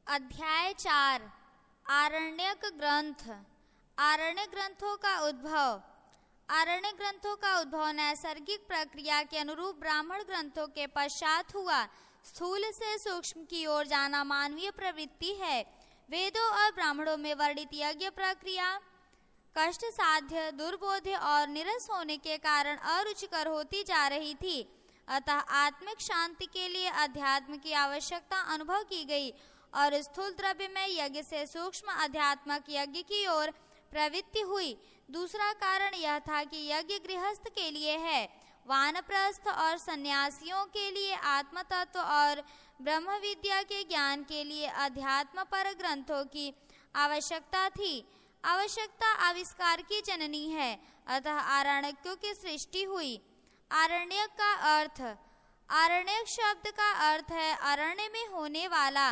अध्याय 4 आरण्यक ग्रंथ। आरण्य ग्रंथों का उद्भव। आरण्य ग्रंथों का उद्भव नैसर्गिक प्रक्रिया के अनुरूप ब्राह्मण ग्रंथों के पश्चात हुआ। स्थूल से सूक्ष्म की ओर जाना मानवीय प्रवृत्ति है। वेदों और ब्राह्मणों में वर्णित यज्ञ प्रक्रिया कष्ट साध्य, दुर्बोध्य और निरस होने के कारण अरुचिकर होती जा रही थी। अतः आत्मिक शांति के लिए अध्यात्म की आवश्यकता अनुभव की गई और स्थूल द्रव्य में यज्ञ से सूक्ष्म अध्यात्मक यज्ञ की ओर प्रवृत्ति हुई। दूसरा कारण यह था कि यज्ञ गृहस्थ के लिए है, वानप्रस्थ और सन्यासियों के लिए आत्म तत्व और ब्रह्म विद्या के ज्ञान के लिए अध्यात्म पर ग्रंथों की आवश्यकता थी। आवश्यकता आविष्कार की जननी है, अतः आरण्यकों की सृष्टि हुई। आरण्यक का अर्थ। आरण्यक शब्द का अर्थ है अरण्य में होने वाला।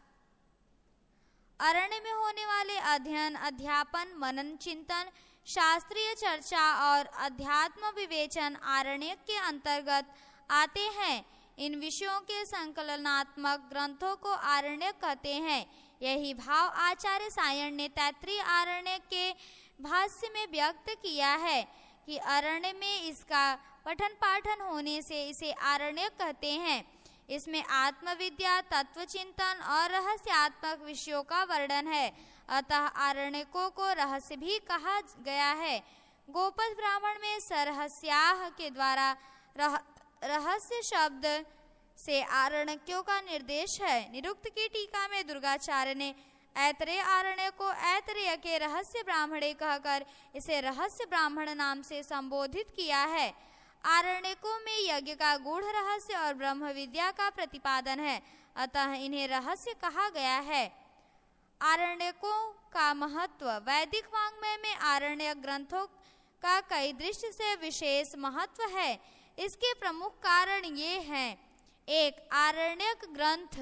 अरण्य में होने वाले अध्ययन, अध्यापन, मनन, चिंतन, शास्त्रीय चर्चा और अध्यात्म विवेचन आरण्यक के अंतर्गत आते हैं। इन विषयों के संकलनात्मक ग्रंथों को आरण्यक कहते हैं। यही भाव आचार्य सायण ने तैत्तिरीय आरण्यक के भाष्य में व्यक्त किया है कि अरण्य में इसका पठन पाठन होने से इसे आरण्यक कहते हैं। इसमें आत्मविद्या, तत्वचिंतन और रहस्यात्मक विषयों का वर्णन है, अतः आरण्यकों को रहस्य भी कहा गया है। गोपद ब्राह्मण में सरहस्याः के द्वारा रहस्य शब्द से आरण्यकों का निर्देश है। निरुक्त की टीका में दुर्गाचार्य ने ऐतरेय आरण्य को ऐतरेय के रहस्य ब्राह्मणे कहकर इसे रहस्य ब्राह्मण नाम से संबोधित किया है। आरण्यकों में यज्ञ का गूढ़ रहस्य और ब्रह्म विद्या का प्रतिपादन है, अतः इन्हें रहस्य कहा गया है। आरण्यकों का महत्व। वैदिक वाङ्मय में आरण्यक ग्रंथों का कई दृष्टि से विशेष महत्व है। इसके प्रमुख कारण ये हैं। 1. आरण्यक ग्रंथ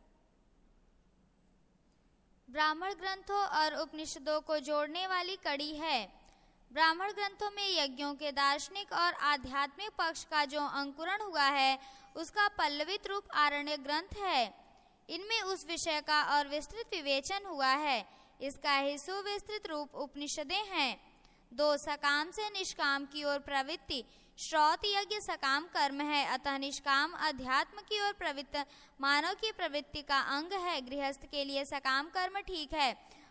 ब्राह्मण ग्रंथों और उपनिषदों को जोड़ने वाली कड़ी है। ब्राह्मण ग्रंथों में यज्ञों के दार्शनिक और आध्यात्मिक पक्ष का जो अंकुरण हुआ है, उसका पल्लवित रूप आरण्यक ग्रंथ है। इनमें उस विषय का और विस्तृत विवेचन हुआ है। इसका ही सुविस्तृत रूप उपनिषदें हैं। 2. सकाम से निष्काम की ओर प्रवृत्ति। श्रौत यज्ञ सकाम कर्म है, अतः निष्काम अध्यात्म की ओर प्रवृत्त मानव की प्रवृत्ति का अंग है। गृहस्थ के लिए सकाम कर्म ठीक है,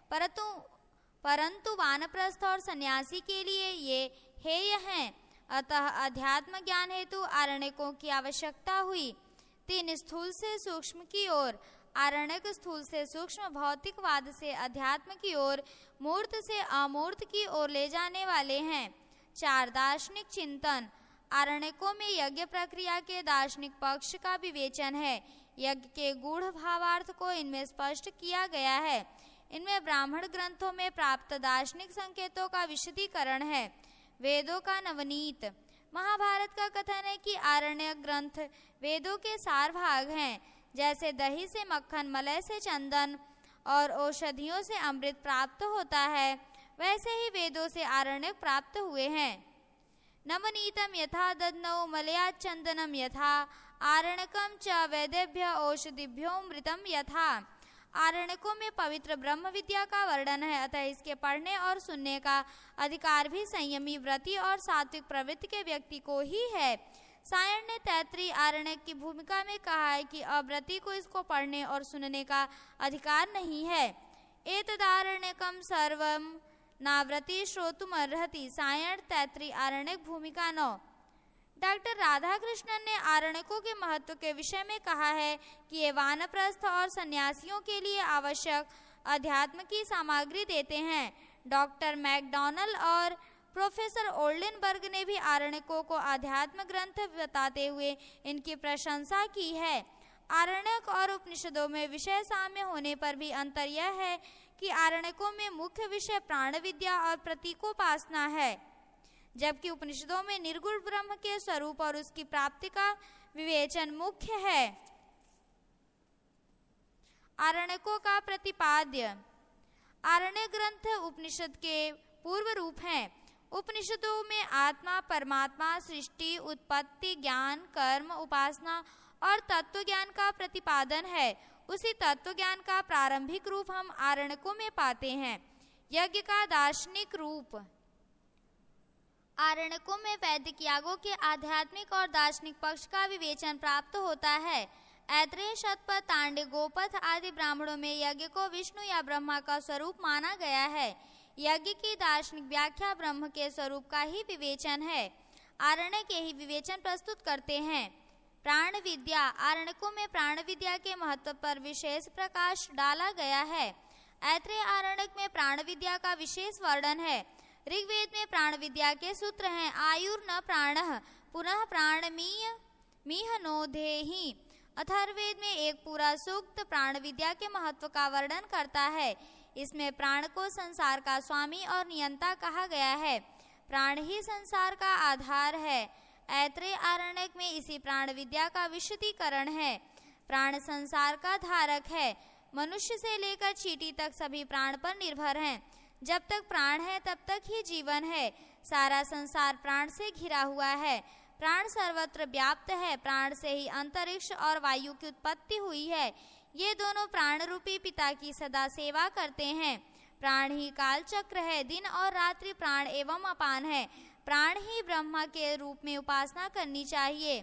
परंतु वानप्रस्थ और सन्यासी के लिए ये हेय हैं। अतः अध्यात्म ज्ञान हेतु आरण्यकों की आवश्यकता हुई। 3. स्थूल से सूक्ष्म की ओर। आरण्यक स्थूल से सूक्ष्म भौतिकवाद से अध्यात्म की ओर, मूर्त से अमूर्त की ओर ले जाने वाले हैं। 4. दार्शनिक चिंतन। आरण्यकों में यज्ञ प्रक्रिया के दार्शनिक पक्ष का विवेचन है। यज्ञ के गूढ़ भावार्थ को इनमें स्पष्ट किया गया है। इनमें ब्राह्मण ग्रंथों में प्राप्त दार्शनिक संकेतों का विशदीकरण है। वेदों का नवनीत। महाभारत का कथन है कि आरण्यक ग्रंथ वेदों के सार भाग हैं। जैसे दही से मक्खन, मलय से चंदन और औषधियों से अमृत प्राप्त होता है, वैसे ही वेदों से आरण्यक प्राप्त हुए हैं। नवनीतम यथा दध्नौ मलयात् चंदनम यथा आरण्यकम च वेदेभ्य औषधिभ्योऽमृतम यथा। आरण्यकों में पवित्र ब्रह्म विद्या का वर्णन है, अतः इसके पढ़ने और सुनने का अधिकार भी संयमी, व्रती और सात्विक प्रवृत्ति के व्यक्ति को ही है। सायण ने तैत्तिरीय आरण्यक की भूमिका में कहा है कि अव्रती को इसको पढ़ने और सुनने का अधिकार नहीं है। एतदारण्यकम सर्वम नाव्रती श्रोतुमर्हति। सायण तैत्तिरीय आरण्यक भूमिका 9। डॉक्टर राधाकृष्णन ने आरण्यकों के महत्व के विषय में कहा है कि ये वानप्रस्थ और सन्यासियों के लिए आवश्यक अध्यात्म की सामग्री देते हैं। डॉक्टर मैकडॉनल और प्रोफेसर ओल्डेनबर्ग ने भी आरण्यकों को अध्यात्म ग्रंथ बताते हुए इनकी प्रशंसा की है। आरण्यक और उपनिषदों में विषय साम्य होने पर भी अंतर यह है कि आरण्यकों में मुख्य विषय प्राण विद्या और प्रतीकोपासना है, जबकि उपनिषदों में निर्गुण ब्रह्म के स्वरूप और उसकी प्राप्ति का विवेचन मुख्य है। आरण्यकों का प्रतिपाद्य। आरण्य ग्रंथ उपनिषद के पूर्व रूप हैं। उपनिषदों में आत्मा, परमात्मा, सृष्टि, उत्पत्ति, ज्ञान, कर्म, उपासना और तत्व ज्ञान का प्रतिपादन है। उसी तत्व ज्ञान का प्रारंभिक रूप हम आरण्यकों में पाते हैं। यज्ञ का दार्शनिक रूप। आरण्यकों में वैदिक यागों के आध्यात्मिक और दार्शनिक पक्ष का विवेचन प्राप्त होता है। ऐत्रेय, शतपथ, तांडव, गोपथ आदि ब्राह्मणों में यज्ञ को विष्णु या ब्रह्मा का स्वरूप माना गया है। यज्ञ की दार्शनिक व्याख्या ब्रह्म के स्वरूप का ही विवेचन है। आरण्य के ही विवेचन प्रस्तुत करते हैं। प्राण विद्या। आरण्यकों में प्राण विद्या के महत्व पर विशेष प्रकाश डाला गया है। ऐत्रेय आरण्यक में प्राण विद्या का विशेष वर्णन है। ऋग्वेद में प्राण विद्या के सूत्र हैं, आयुर्न प्राणः पुनः प्राणमीह नोधेहि। अथर्ववेद में एक पूरा सूक्त प्राण विद्या के महत्व का वर्णन करता है। इसमें प्राण को संसार का स्वामी और नियंता कहा गया है। प्राण ही संसार का आधार है। ऐत्रेय आरण्यक में इसी प्राण विद्या का विशदीकरण है। प्राण संसार का धारक है। मनुष्य से लेकर चींटी तक सभी प्राण पर निर्भर हैं। जब तक प्राण है तब तक ही जीवन है। सारा संसार प्राण से घिरा हुआ है। प्राण सर्वत्र व्याप्त है। प्राण से ही अंतरिक्ष और वायु की उत्पत्ति हुई है। ये दोनों प्राण रूपी पिता की सदा सेवा करते हैं। प्राण ही काल चक्र है। दिन और रात्रि प्राण एवं अपान है। प्राण ही ब्रह्मा के रूप में उपासना करनी चाहिए।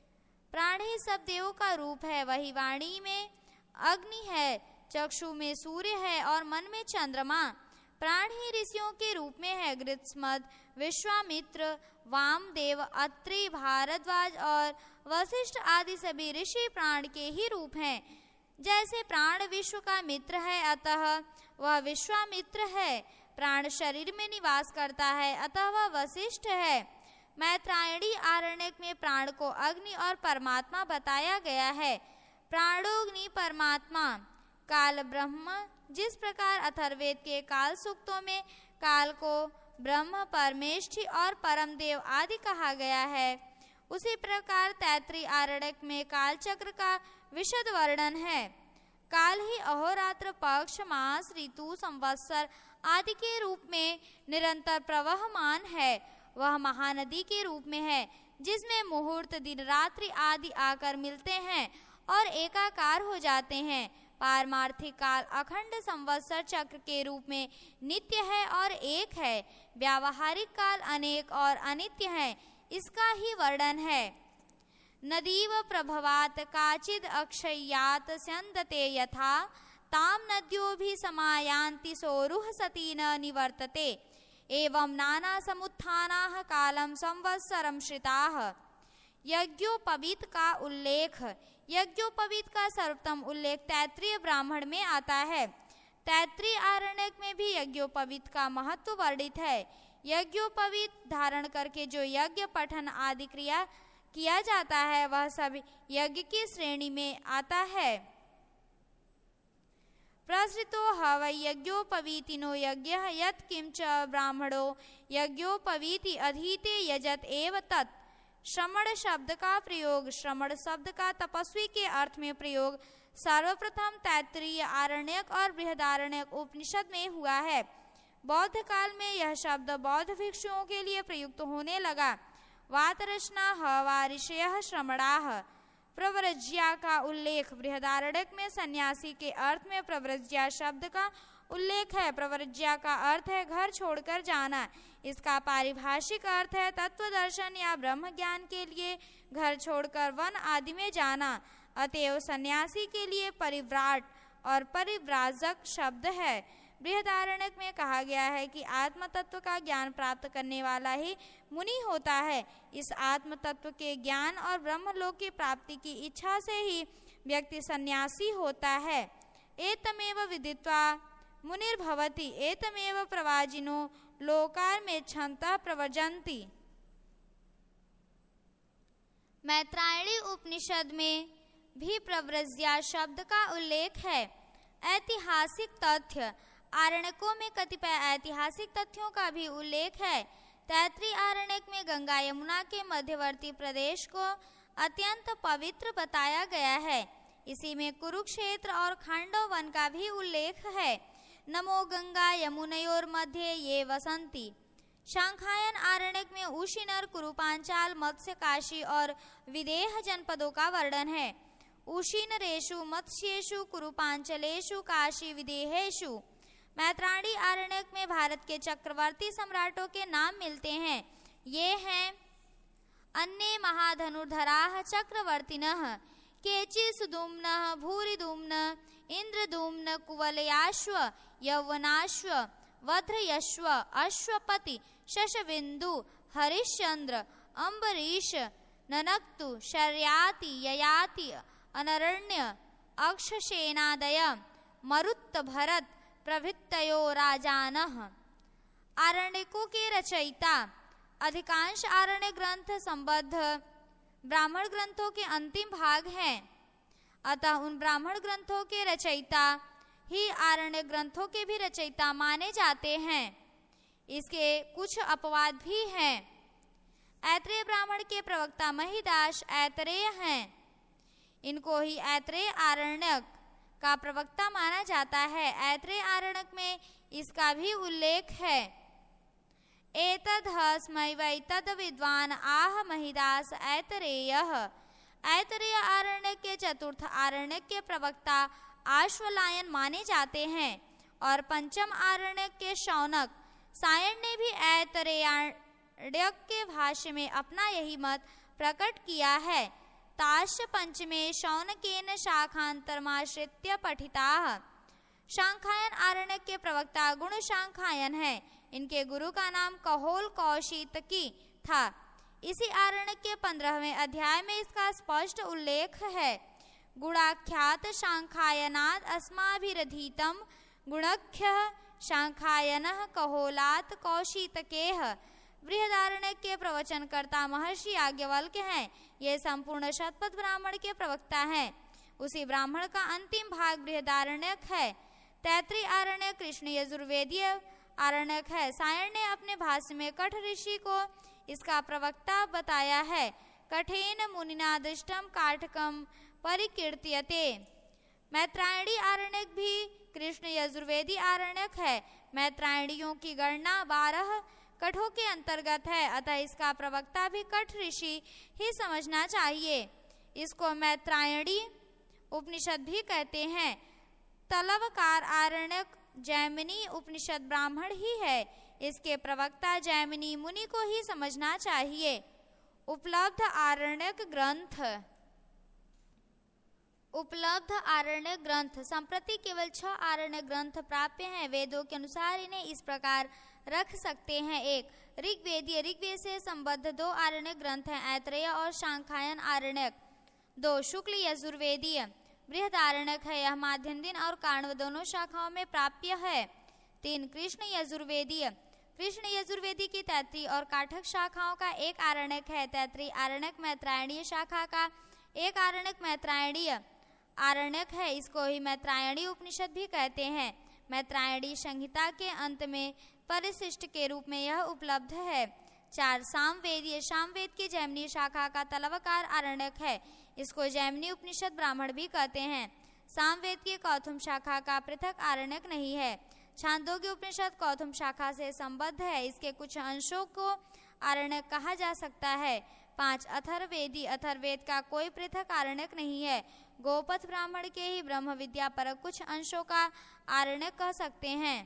प्राण ही सब देवों का रूप है। वही वाणी में अग्नि है, चक्षु में सूर्य है और मन में चंद्रमा। प्राण ही ऋषियों के रूप में है। गृत्समद, विश्वामित्र, वामदेव, अत्रि, भारद्वाज और वशिष्ठ आदि सभी ऋषि प्राण के ही रूप हैं। जैसे प्राण विश्व का मित्र है, अतः वह विश्वामित्र है। प्राण शरीर में निवास करता है, अतः वह वशिष्ठ है। मैत्रायणी आरण्यक में प्राण को अग्नि और परमात्मा बताया गया है। प्राणोग्नि परमात्मा। काल ब्रह्म। जिस प्रकार अथर्ववेद के काल सूक्तों में काल को ब्रह्म, परमेष्ठी और परमदेव आदि कहा गया है, उसी प्रकार तैत्रीय आरण्यक में काल चक्र का विशद वर्णन है। काल ही अहोरात्र, पक्ष, मास, ऋतु, संवत्सर आदि के रूप में निरंतर प्रवहमान है। वह महानदी के रूप में है, जिसमें मुहूर्त, दिन, रात्रि आदि आकर मिलते हैं और एकाकार हो जाते हैं। पारमार्थिक काल अखंड संवत्सर चक्र के रूप में नित्य है और एक है। व्यावहारिक काल अनेक और अनित्य है, इसका ही वर्णन है। नदीव प्रभवात काचिद अक्षय्यात स्यन्दते यथा ताम नद्यो भी समायान्ति सोरुह सती न निवर्तते एवं नाना समुत्थानाः कालम संवत्सरम श्रिताः। यज्ञोपवीत का उल्लेख। यज्ञोपवीत का सर्वोत्तम उल्लेख तैत्रीय ब्राह्मण में आता है। तैत्रीय आरण्यक में भी यज्ञोपवीत का महत्व वर्णित है। यज्ञोपवीत धारण करके जो यज्ञ, पठन आदि क्रिया किया जाता है, वह सब यज्ञ की श्रेणी में आता है। प्रसृतो ह वै यज्ञोपवीतिनो यज्ञः यत् किंच ब्राह्मणो यज्ञोपवीति अधीते यजत एव तत्। श्रमण शब्द का प्रयोग। श्रमण शब्द का तपस्वी के अर्थ में प्रयोग सर्वप्रथम तैत्रीय आरण्यक और बृहदारण्यक उपनिषद में हुआ है। बौद्ध काल में यह शब्द बौद्ध भिक्षुओं के लिए प्रयुक्त होने लगा। वातरचना हवा ऋषयः श्रमणाः। प्रव्रज्या का उल्लेख। बृहदारण्यक में सन्यासी के अर्थ में प्रव्रज्या शब्द का उल्लेख है। प्रव्रज्या का अर्थ है घर छोड़कर जाना। इसका पारिभाषिक अर्थ है तत्व दर्शन या ब्रह्म ज्ञान के लिए घर छोड़कर वन आदि में जाना। अतएव सन्यासी के लिए परिव्राट और परिव्राजक शब्द है। बृहदारण्यक में कहा गया है कि आत्म तत्व का ज्ञान प्राप्त करने वाला ही मुनि होता है। इस आत्म तत्व के ज्ञान और ब्रह्मलोक की प्राप्ति की इच्छा से ही व्यक्ति सन्यासी होता है। एतमेव विदित्वा मुनिर्भवति एतमेव प्रवाजिनो लोकार में क्षन्तः प्रव्रजन्ति। मैत्रायणी उपनिषद में भी प्रव्रज्या शब्द का उल्लेख है। ऐतिहासिक तथ्य। आरण्यकों में कतिपय ऐतिहासिक तथ्यों का भी उल्लेख है। तैत्रीय आरण्यक में गंगा यमुना के मध्यवर्ती प्रदेश को अत्यंत पवित्र बताया गया है। इसी में कुरुक्षेत्र और खांडव वन का भी उल्लेख है। नमो गंगा यमुनयोर मध्ये ये वसंती। शांखायन आरण्यक में उशीनर, कुरुपांचाल, मत्स्य, काशी और विदेह जनपदों का वर्णन है। उशीनरेषु मत्स्येषु कुरुपांचलेषु काशी विदेहेषु। मैत्रायणी आरण्यक में भारत के चक्रवर्ती सम्राटों के नाम मिलते हैं। ये हैं अन्ये महाधनुर्धराः चक्रवर्तिनः केचि सुदुम्नः भूरिदुम्न इंद्रदुम्न कुवलयाश्व यौवनाश्व वध्रयश्व अश्वपति शशबिंदु हरिश्चंद्र अम्बरीश ननक्तु शर्याति ययाति अनरण्य अक्षसेनादय मरुत् भरत प्रभृतयो राजानः। आरण्यकों के रचयिता। अधिकांश आरण्य ग्रंथ संबद्ध ब्राह्मण ग्रंथों के अंतिम भाग हैं, अतः उन ब्राह्मण ग्रंथों के रचयिता ही आरण्य ग्रंथों के भी रचयिता माने जाते हैं। इसके कुछ अपवाद भी हैं। ऐत्रेय ब्राह्मण के प्रवक्ता महिदास ऐतरेय हैं। इनको ही ऐतरेय आरण्यक का प्रवक्ता माना जाता है। ऐतरेय आरण्यक में इसका भी उल्लेख है। एतद् स्मै वै तद् विद्वान आह महिदास ऐतरेयः। ऐतरेय आरण्यक के चतुर्थ आरण्यक के प्रवक्ता आश्वलायन माने जाते हैं और पंचम आरण्यक के शौनक सायण ने भी ऐतरेयारण्यक के भाष्य में अपना यही मत प्रकट किया है। ताश्च पंचमे शौनकेन शाखांतरमाश्रित्य पठिताः। शांखायन आरण्यक के प्रवक्ता गुण शांखायन है। इनके गुरु का नाम कहोल कौशितकी था। इसी आरण्यक के 15वें अध्याय में इसका स्पष्ट उल्लेख है। गुणाख्यात शांखायनाद अस्माभिरधीतम गुणख्यः शांखायनः कहोलात कौशितकेः। बृहदारण्यक के प्रवचनकर्ता महर्षि याज्ञवल्क्य हैं। ये संपूर्ण शतपथ ब्राह्मण के प्रवक्ता हैं। उसी ब्राह्मण का अंतिम भाग बृहदारण्यक है। तैत्तिरीय आरण्यक कृष्ण यजुर्वेदीय आरण्यक है। सायण ने अपने भाष्य में कठ ऋषि को इसका प्रवक्ता बताया है। कठेन मुनिना दृष्टम काठकम परिकीर्त्यते। मैत्रायणी आरण्यक भी कृष्ण यजुर्वेदी आरण्यक है। मैत्रायणियों की गणना 12 कठों के अंतर्गत है, अतः इसका प्रवक्ता भी कठ ऋषि ही समझना चाहिए। इसको मैत्रायणी उपनिषद भी कहते हैं। तलवकार आरण्यक जैमिनी उपनिषद ब्राह्मण ही है। इसके प्रवक्ता जैमिनी मुनि को ही समझना चाहिए। उपलब्ध आरण्यक ग्रंथ। उपलब्ध आरण्य ग्रंथ। संप्रति केवल 6 आरण्य ग्रंथ प्राप्य हैं। वेदों के अनुसार इन्हें इस प्रकार रख सकते हैं। 1 ऋग्वेदीय, ऋग्वेद से संबद्ध 2 आरण्य ग्रंथ हैं, ऐतरेय और शांखायन आरण्यक। 2 शुक्ल यजुर्वेदीय बृहदारण्यक है। यह माध्यन्दिन और काण्व दोनों शाखाओं में प्राप्य है। 3 कृष्ण यजुर्वेदीय। कृष्ण यजुर्वेदी की तैत्तिरीय और काठक शाखाओं का एक आरण्यक है। तैत्तिरीय आरण्यक मैत्रायणीय शाखा का एक आरण्यक मैत्रायणीय आरण्यक है। इसको ही मैत्रायणी उपनिषद भी कहते हैं। मैत्रायणी संहिता के अंत में परिशिष्ट के रूप में यह उपलब्ध है। 4 सामवेदीय। सामवेद की जैमिनी शाखा का तलवकार आरण्यक है। इसको जैमिनी उपनिषद ब्राह्मण भी कहते हैं। सामवेद की कौथुम शाखा का पृथक आरण्यक नहीं है। छांदोग्य उपनिषद कौथुम शाखा से संबद्ध है। इसके कुछ अंशों को आरण्यक कहा जा सकता है। 5 अथर्ववेदी। अथर्ववेद का कोई पृथक आरण्यक नहीं है। गोपथ ब्राह्मण के ही ब्रह्म विद्या पर कुछ अंशों का आरण्यक कह सकते हैं।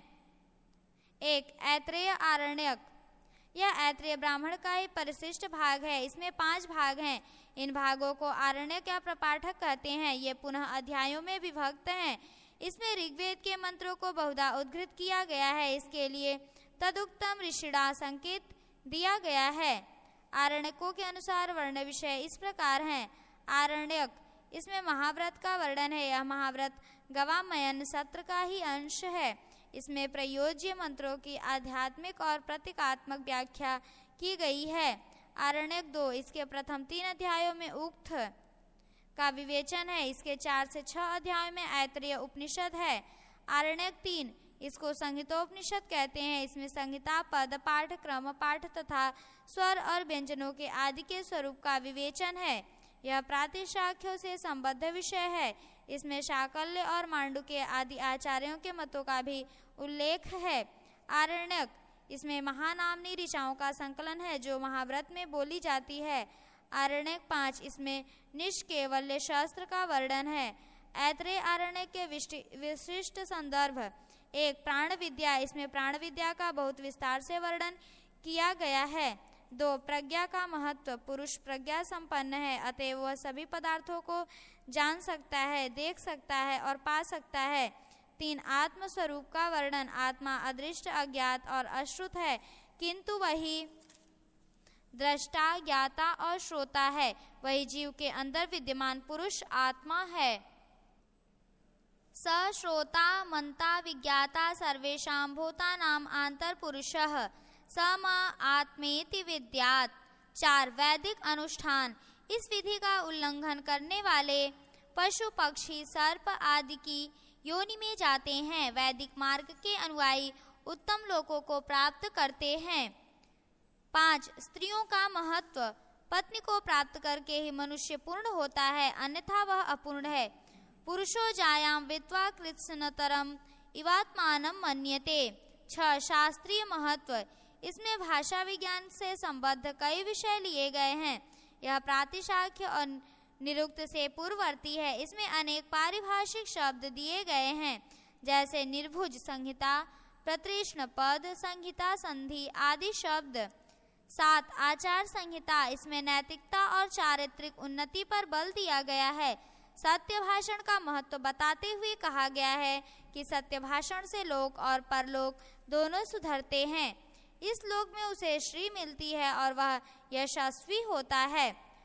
1 ऐतरेय आरण्यक। यह ऐतरेय ब्राह्मण का ही परिशिष्ट भाग है। इसमें 5 भाग हैं। इन भागों को आरण्यक या प्रपाठक कहते हैं। ये पुनः अध्यायों में विभक्त हैं। इसमें ऋग्वेद के मंत्रों को बहुधा उद्धृत किया गया है। इसके लिए तदुक्तम ऋषिणा संकेत दिया गया है। आरण्यकों के अनुसार वर्ण विषय इस प्रकार हैं। आरण्यक, इसमें महाव्रत का वर्णन है। यह महाव्रत गवामयन सत्र का ही अंश है। इसमें प्रयोज्य मंत्रों की आध्यात्मिक और प्रतीकात्मक व्याख्या की गई है। आरण्यक 2, इसके प्रथम 3 अध्यायों में उक्त का विवेचन है। इसके 4 से 6 अध्यायों में ऐतरेय उपनिषद है। आरण्यक 3, इसको संहितोपनिषद कहते हैं। इसमें संहिता, पद, पाठ, क्रम, पाठ तथा स्वर और व्यंजनों के आदि के स्वरूप का विवेचन है। यह प्रातिशाख्यों से संबद्ध विषय है। इसमें शाकल्य और मांडुक्य आदि आचार्यों के मतों का भी उल्लेख है। आरण्यक, इसमें महानामनी ऋचाओं का संकलन है जो महाव्रत में बोली जाती है। आरण्यक 5, इसमें निष्कैवल्य शास्त्र का वर्णन है। ऐतरेय आरण्यक के विशिष्ट संदर्भ 1. प्राण विद्या, इसमें प्राण विद्या का बहुत विस्तार से वर्णन किया गया है। 2. प्रज्ञा का महत्व, पुरुष प्रज्ञा संपन्न है, अतएव वह सभी पदार्थों को जान सकता है, देख सकता है और पा सकता है। 3. आत्म स्वरूप का वर्णन, आत्मा अदृष्ट, अज्ञात और अश्रुत है, किंतु वही दृष्टा, ज्ञाता और श्रोता है। वही जीव के अंदर विद्यमान पुरुष आत्मा है। स श्रोता मंता विज्ञाता सर्वेषां भूतानां आंतरपुरुषः स म आत्मेति विद्यात्। 4. वैदिक अनुष्ठान, इस विधि का उल्लंघन करने वाले पशु पक्षी सर्प आदि की योनि में जाते हैं। वैदिक मार्ग के अनुयायी उत्तम लोकों को प्राप्त करते हैं। 5. स्त्रियों का महत्व, पत्नी को प्राप्त करके ही मनुष्य पूर्ण होता है, अन्यथा वह अपूर्ण है। पुरुषो जायां विद्वा कृत्स्नतरम इवात्मानं मन्यते। 6. शास्त्रीय महत्व, इसमें भाषा विज्ञान से संबद्ध कई विषय लिए गए हैं। यह प्रातिशाख्य और निरुक्त से पूर्ववर्ती है। इसमें अनेक पारिभाषिक शब्द दिए गए हैं, जैसे निर्भुज संहिता, प्रतृष्ण पद संहिता, संधि आदि शब्द। 7. आचार संहिता, इसमें नैतिकता और चारित्रिक उन्नति पर बल दिया गया है। सत्य भाषण का महत्व बताते हुए कहा गया है कि सत्य भाषण से लोक और परलोक दोनों सुधरते हैं। इस लोक में उसे श्री मिलती है और वह यशस्वी होता है।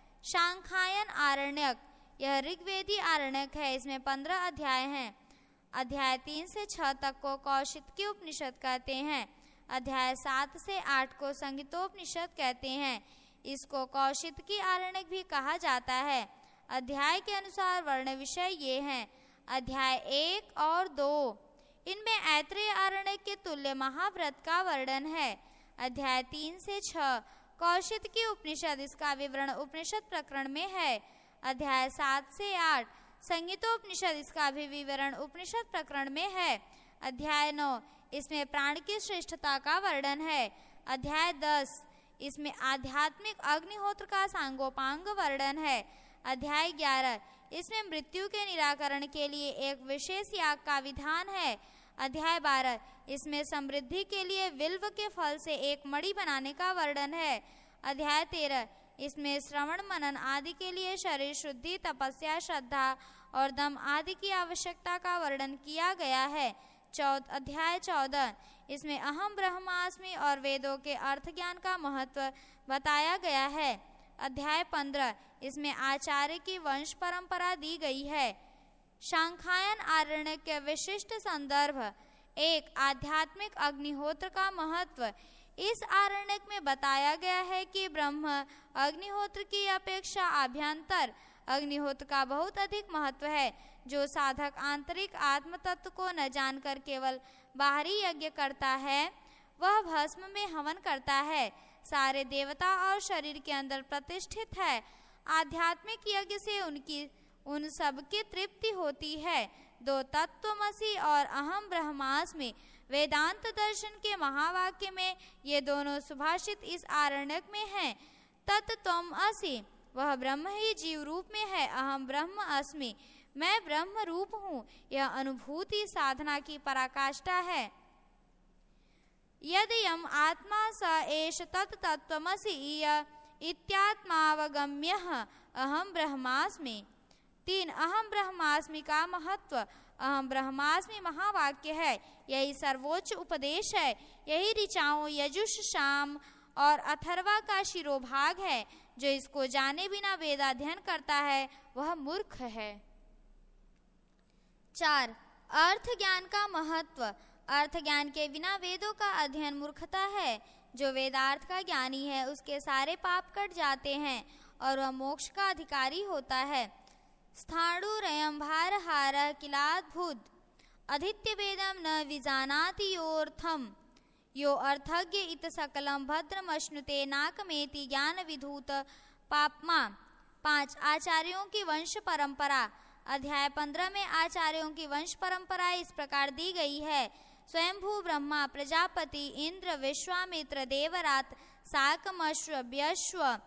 शांखायन आरण्यक, यह ऋग्वेदी आरण्यक है। इसमें 15 अध्याय हैं। अध्याय 3 से 6 तक को कौशितकी उपनिषद कहते हैं। अध्याय 7 से 8 को संहितोपनिषद कहते हैं। इसको कौशितकी आरण्यक भी कहा जाता है। अध्याय के अनुसार वर्ण विषय ये हैं। अध्याय 1 और 2, इनमें ऐतरेय आरण्यक के तुल्य महाव्रत का वर्णन है। अध्याय 3 से 6 कौशितकी उपनिषद, इसका विवरण उपनिषद प्रकरण में है। अध्याय 7 से 8 संहितोपनिषद, इसका भी विवरण उपनिषद प्रकरण में है। अध्याय 9, इसमें प्राण की श्रेष्ठता का वर्णन है। अध्याय 10, इसमें आध्यात्मिक अग्निहोत्र का सांगोपांग वर्णन है। अध्याय 11, इसमें मृत्यु के निराकरण के लिए एक विशेष याग का विधान है। अध्याय 12, इसमें समृद्धि के लिए विल्व के फल से एक मणि बनाने का वर्णन है। अध्याय 13, इसमें श्रवण मनन आदि के लिए शरीर शुद्धि, तपस्या, श्रद्धा और दम आदि की आवश्यकता का वर्णन किया गया है। अध्याय 14, इसमें अहम ब्रह्मास्मि और वेदों के अर्थ ज्ञान का महत्व बताया गया है। अध्याय 15, इसमें आचार्य की वंश परंपरा दी गई है। शांखायन आरण्यक के विशिष्ट संदर्भ 1. आध्यात्मिक अग्निहोत्र का महत्व, इस आरण्यक में बताया गया है कि ब्रह्म अग्निहोत्र की अपेक्षा आभ्यंतर अग्निहोत्र का बहुत अधिक महत्व है। जो साधक आंतरिक आत्म तत्व को न जानकर केवल बाहरी यज्ञ करता है, वह भस्म में हवन करता है, सारे देवता और शरीर के अंदर प्रतिष्ठित है। आध्यात्मिक यज्ञ से उन सब की तृप्ति होती है। 2. तत्त्वमसि और अहम ब्रह्मास्मि, वेदांत दर्शन के महावाक्य में ये दोनों सुभाषित इस आरण्यक में हैं। तत्त्वम असि, वह ब्रह्म ही जीव रूप में है। अहम ब्रह्म अस्मि, मैं ब्रह्म रूप हूँ। यह अनुभूति साधना की पराकाष्ठा है। यदयम् आत्मा स एष तत्त्वमसि इत्यात्मावगम्यः अहम ब्रह्मास्मि। 3. अहम ब्रह्मास्मि का महत्व, अहम ब्रह्मास्मि महावाक्य है। यही सर्वोच्च उपदेश है। यही ऋचाओं यजुष, शाम और अथर्वा का शिरोभाग है। जो इसको जाने बिना वेदाध्ययन करता है वह मूर्ख है। 4. अर्थ ज्ञान का महत्व, अर्थ ज्ञान के बिना वेदों का अध्ययन मूर्खता है। जो वेदार्थ का ज्ञानी है उसके सारे पाप कट जाते हैं और वह मोक्ष का अधिकारी होता है। स्थाणुरयं भारहार किलाद्भुत अधीत्य वेदम न विजानाति योऽर्थम यो अर्थज्ञ इत सकलम भद्रमश्नुते नाकमेति ज्ञान विधूत पापमा। 5. आचार्यों की वंश परंपरा, अध्याय 15 में आचार्यों की वंश परंपरा इस प्रकार दी गई है। स्वयंभू ब्रह्मा, प्रजापति, इंद्र, विश्वामित्र, देवरात, साकमश्व, व्यश्व,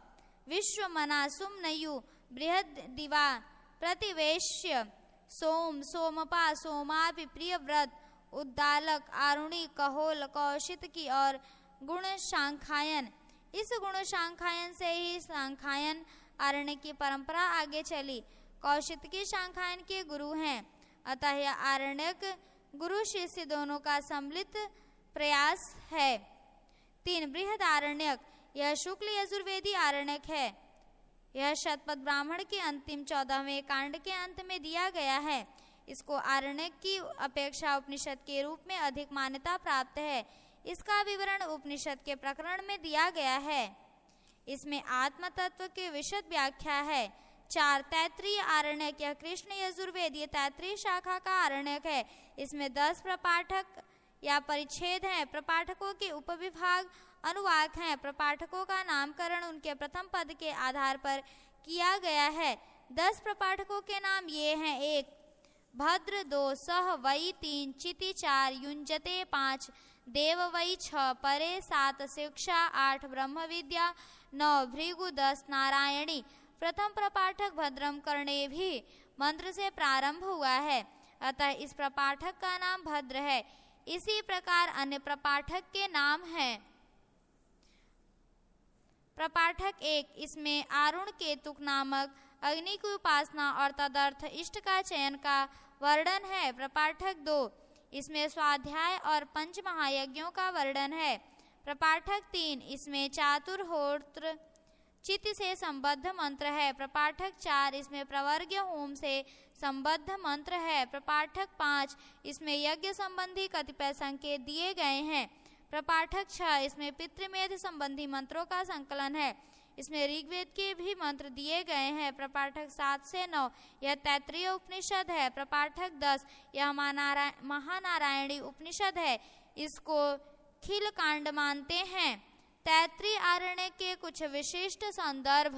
विश्वमना सुमनयु बृहद दिवा प्रतिवेश्य सोम सोमपा सोमापि प्रियव्रत उद्दालक आरुणि कहोल कौशित की और गुण शांखायन। इस गुण शांखायन से ही शांखायन आरण्य की परंपरा आगे चली। कौशित की शांखायन के गुरु हैं, अतः यह आरण्यक गुरु शिष्य दोनों का सम्मिलित प्रयास है। 3 बृहद आरण्यक, यह शुक्ल यजुर्वेदी आरण्यक है। यह शतपथ ब्राह्मण के अंतिम 14वें कांड के अंत में दिया गया है। इसको आरण्यक की अपेक्षा उपनिषद के रूप में अधिक मान्यता प्राप्त है। इसका विवरण उपनिषद के प्रकरण में दिया गया है। इसमें आत्म तत्व की विशद व्याख्या है। 4 तैत्रीय आरण्यक, यह कृष्ण यजुर्वेदीय तैत्रीय शाखा का आरण्यक है। इसमें 10 प्रपाठक या परिच्छेद हैं। प्रपाठकों के उपविभाग अनुवाक हैं। प्रपाठकों का नामकरण उनके प्रथम पद के आधार पर किया गया है। 10 प्रपाठकों के नाम ये हैं: 1 भद्र, 2 सह वै, 3 चिति, 4 युंजते, 5 देव वै, 6 परे, 7 शिक्षा, 8 ब्रह्म विद्या, 9 भृगु, 10 नारायणी। प्रथम प्रपाठक भद्रम करणे भी मंत्र से प्रारंभ हुआ है, अतः इस प्रपाठक का नाम भद्र है। इसी प्रकार अन्य प्रपाठक के नाम हैं। प्रपाठक 1, इसमें आरुण केतुक नामक अग्नि की उपासना और तदर्थ इष्ट का चयन का वर्णन है। प्रपाठक 2, इसमें स्वाध्याय और 5 महायज्ञों का वर्णन है। प्रपाठक 3, इसमें चातुर्होत्र चित्त से संबद्ध मंत्र है। प्रपाठक 4, इसमें प्रवर्ग्य होम से संबद्ध मंत्र है। प्रपाठक 5, इसमें यज्ञ संबंधी कतिपय संकेत दिए गए हैं। प्रपाठक 6, इसमें पितृमेध संबंधी मंत्रों का संकलन है। इसमें ऋग्वेद के भी मंत्र दिए गए हैं। प्रपाठक 7 से 9, यह तैत्रीय उपनिषद है। प्रपाठक 10, यह महानारायणी उपनिषद है। इसको खिल कांड मानते हैं। तैत्रीय आरण्य के कुछ विशिष्ट संदर्भ।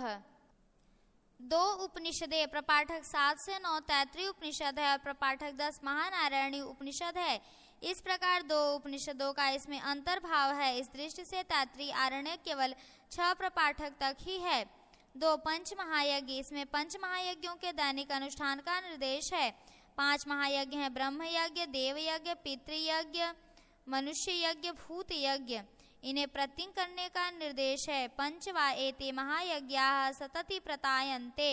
2 उपनिषदें, प्रपाठक 7 से 9 तैत्रीय उपनिषद है और प्रपाठक 10 महानारायणी उपनिषद है। इस प्रकार 2 उपनिषदों का इसमें अंतर्भाव है। इस दृष्टि से तैत्रीय आरण्य केवल 6 प्रपाठक तक ही है। 2 पंच महायज्ञ, इसमें 5 महायज्ञों के दैनिक अनुष्ठान का निर्देश है। 5 महायज्ञ हैं: ब्रह्म यज्ञ, देव यज्ञ, पितृयज्ञ, मनुष्य यज्ञ, भूत यज्ञ। इन्हें प्रतिज्ञ करने का निर्देश है। 5 वा एते महायज्ञाः सतति प्रतायन्ते।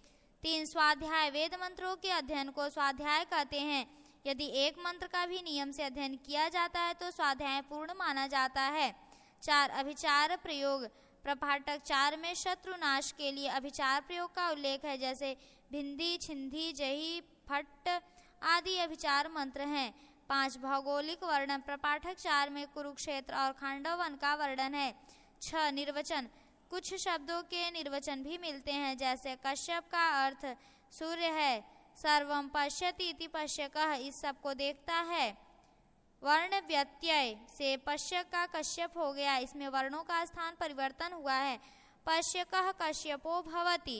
3 स्वाध्याय, वेद मंत्रों के अध्ययन को स्वाध्याय कहते हैं। यदि एक मंत्र का भी नियम से अध्ययन किया जाता है तो स्वाध्याय पूर्ण माना जाता है। 4 अभिचार प्रयोग, प्रपाठक 4 में शत्रुनाश के लिए अभिचार प्रयोग का उल्लेख है, जैसे भिंदी, छिंदी, जही, फट आदि अभिचार मंत्र हैं। 5 भौगोलिक वर्णन, प्रपाठक 4 में कुरुक्षेत्र और खांडव वन का वर्णन है। 6 निर्वचन, कुछ शब्दों के निर्वचन भी मिलते हैं, जैसे कश्यप का अर्थ सूर्य है। सर्वम पश्यति इति पश्यकः, इस सब को देखता है। वर्ण व्यत्यय से पश्यक का कश्यप हो गया, इसमें वर्णों का स्थान परिवर्तन हुआ है। पश्यकः कश्यपो भवति।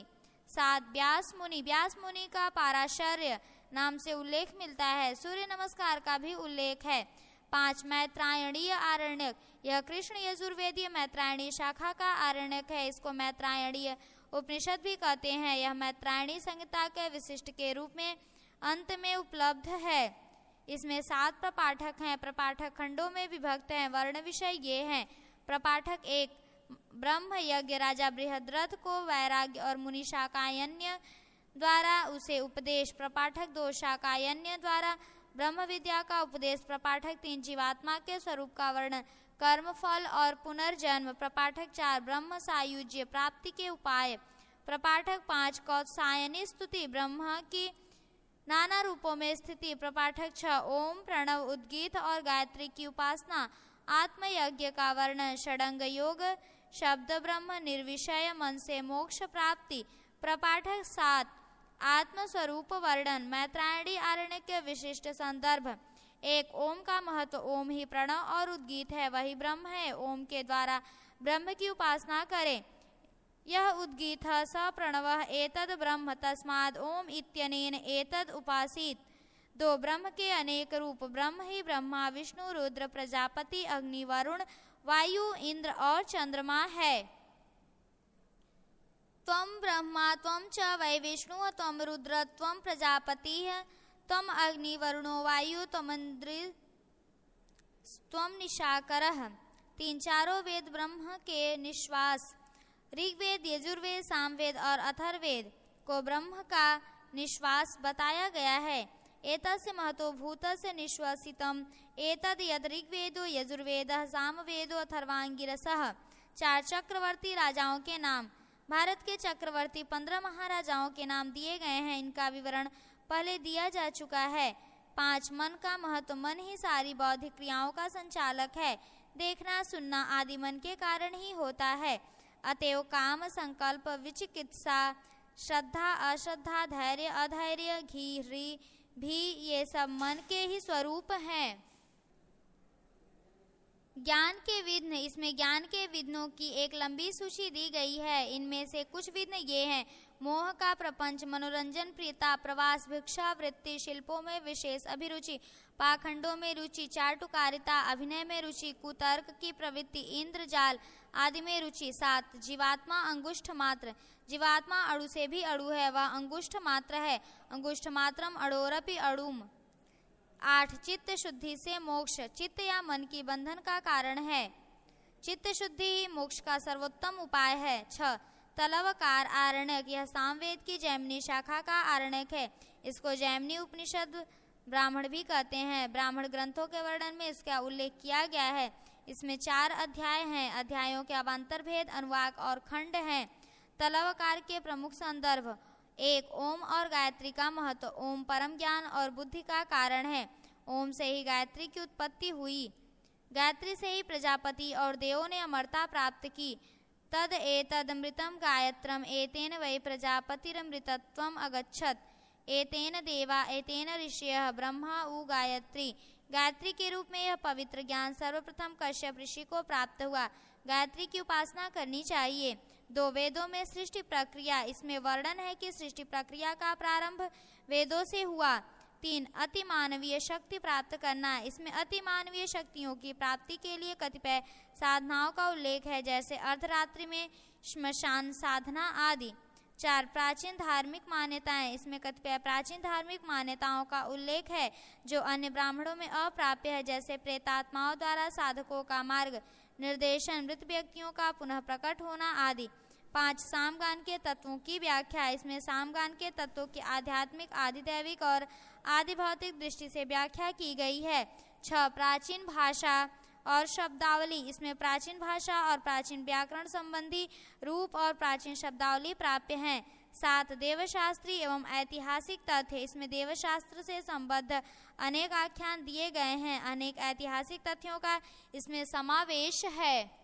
7 व्यास मुनि, व्यास मुनि का पाराशर्य नाम से उल्लेख मिलता है। सूर्य नमस्कार का भी उल्लेख है। 5 मैत्रायणीय आरण्यक, यह कृष्ण यजुर्वेदीय मैत्रायणी शाखा का आरण्यक है। इसको मैत्रायणीय उपनिषद भी कहते हैं। यह मैत्रायणी संहिता के विशिष्ट के रूप में अंत में उपलब्ध है। इसमें 7 प्रपाठक हैं। प्रपाठक खंडों में विभक्त हैं। वर्ण विषय ये हैं: प्रपाठक 1 ब्रह्म यज्ञ, राजा बृहद्रथ को वैराग्य और मुनि शाकायन्य द्वारा उसे उपदेश। प्रपाठक 2 शाकायन्य द्वारा ब्रह्म विद्या का उपदेश। प्रपाठक 3 जीवात्मा के स्वरूप का वर्णन, कर्म फल और पुनर्जन्म। प्रपाठक 4 ब्रह्म सायुज्य, प्राप्ति के उपाय। प्रपाठक 5 कौत्सायनी स्तुति, ब्रह्म की नाना रूपों में स्थिति। प्रपाठक 6 ओम, प्रणव, उद्गीत और गायत्री की उपासना। आत्मयज्ञ का वर्णन, षडंग योग, शब्द ब्रह्म, निर्विषय मन से मोक्ष प्राप्ति। प्रपाठक 7 आत्मस्वरूप वर्णन। मैत्रायणी आरण्य के विशिष्ट संदर्भ। 1 ओम का महत्व, ओम ही प्रणव और उद्गीत है, वही ब्रह्म है। ओम के द्वारा ब्रह्म की उपासना करें। यह उद्गीत स प्रणवः एतद् ब्रह्म तस्माद् ओम इत्यनेन एतद् उपासीत। 2 ब्रह्म के अनेक रूप, ब्रह्म ही ब्रह्मा, विष्णु, रुद्र, प्रजापति, अग्नि, वरुण, वायु, इंद्र और चंद्रमा है। त्वं ब्रह्मा त्वं च वै विष्णु त्वं रुद्र त्वं प्रजापतिः त्वं अग्नि वरुणो वायु त्वमिन्द्र त्वं निशाकरः। तीन चारों वेद ब्रह्म के निश्वास, ऋग्वेद, यजुर्वेद, सामवेद और अथर्ववेद को ब्रह्म का निश्वास बताया गया है। एतस्य महतो भूतस्य निश्वासितम् एतद् यद् ऋग्वेदो यजुर्वेदः सामवेदो अथर्वांगिरसः। चार चक्रवर्ती राजाओं के नाम। भारत के चक्रवर्ती 15 महाराजाओं के नाम दिए गए हैं। इनका विवरण पहले दिया जा चुका है। 5 मन का महत्व। मन ही सारी बौद्धिक क्रियाओं का संचालक है। देखना सुनना आदि मन के कारण ही होता है। अतएव काम, संकल्प, विचिकित्सा, श्रद्धा, अश्रद्धा, धैर्य, अधैर्य, घी, भी ये सब मन के ही स्वरूप हैं। ज्ञान के विघ्न। इसमें ज्ञान के विघ्नों की एक लंबी सूची दी गई है। इनमें से कुछ विघ्न ये हैं: मोह का प्रपंच, मनोरंजन प्रियता, प्रवास, भिक्षा वृत्ति, शिल्पों में विशेष अभिरुचि, पाखंडों में रुचि, चाटुकारिता, अभिनय में रुचि, कुतर्क की प्रवृत्ति, इंद्रजाल आदि में रुचि। 7 जीवात्मा अंगुष्ठ मात्र। जीवात्मा अणु से भी अणु है, वह अंगुष्ठ मात्र है। अंगुष्ठ मात्रम अणोरपि अणुम। 8 चित्त शुद्धि से मोक्ष। चित्त या मन की बंधन का कारण है। चित्त शुद्धि ही मोक्ष का सर्वोत्तम उपाय है। 6 तलवकार आरण्यक। यह सामवेद की जैमिनी शाखा का आरण्यक है। इसको जैमिनी उपनिषद ब्राह्मण भी कहते हैं। ब्राह्मण ग्रंथों के वर्णन में इसका उल्लेख किया गया है। इसमें 4 अध्याय हैं। अध्यायों के अवान्तर भेद, अनुवाक और खंड हैं। तलवकार के प्रमुख संदर्भ। 1 ओम और गायत्री का महत्व। ओम परम ज्ञान और बुद्धि का कारण है। ओम से ही गायत्री की उत्पत्ति हुई। गायत्री से ही प्रजापति और देवों ने अमरता प्राप्त की। तद एतदमृतम गायत्रम एतेन वै प्रजापतिरमृतत्वम अगच्छत। एतेन देवा एतेन ऋषयः ब्रह्मा उ गायत्री। गायत्री के रूप में यह पवित्र ज्ञान सर्वप्रथम कश्यप ऋषि को प्राप्त हुआ। गायत्री की उपासना करनी चाहिए। 2 वेदों में सृष्टि प्रक्रिया। इसमें वर्णन है कि सृष्टि प्रक्रिया का प्रारंभ वेदों से हुआ। 3 अति मानवीय शक्ति प्राप्त करना। इसमें अति मानवीय शक्तियों की प्राप्ति के लिए कतिपय साधनाओं का उल्लेख है, जैसे अर्धरात्रि में श्मशान साधना आदि। 4 प्राचीन धार्मिक मान्यताएं। इसमें कतिपय प्राचीन धार्मिक मान्यताओं का उल्लेख है जो अन्य ब्राह्मणों में अप्राप्य है, जैसे प्रेतात्माओं द्वारा साधकों का मार्ग निर्देशन, मृत व्यक्तियों का पुनः प्रकट होना आदि। 5 सामगान के तत्वों की व्याख्या। इसमें सामगान के तत्वों की आध्यात्मिक, आधिदैविक और आदि भौतिक दृष्टि से व्याख्या की गई है। 6 प्राचीन भाषा और शब्दावली। इसमें प्राचीन भाषा और प्राचीन व्याकरण संबंधी रूप और प्राचीन शब्दावली प्राप्य हैं। 7 देवशास्त्री एवं ऐतिहासिक तथ्य। इसमें देवशास्त्र से संबद्ध अनेक आख्यान दिए गए हैं। अनेक ऐतिहासिक तथ्यों का इसमें समावेश है।